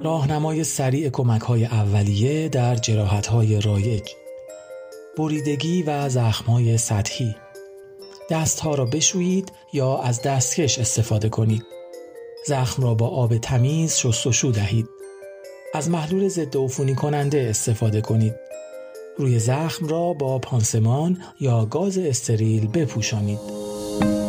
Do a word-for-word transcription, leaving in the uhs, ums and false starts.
راهنمای سریع کمک‌های اولیه در جراحت‌های رایج. بریدگی و زخم‌های سطحی. دست‌ها را بشویید یا از دستکش استفاده کنید. زخم را با آب تمیز شستشو دهید. از محلول ضد عفونی کننده استفاده کنید. روی زخم را با پانسمان یا گاز استریل بپوشانید.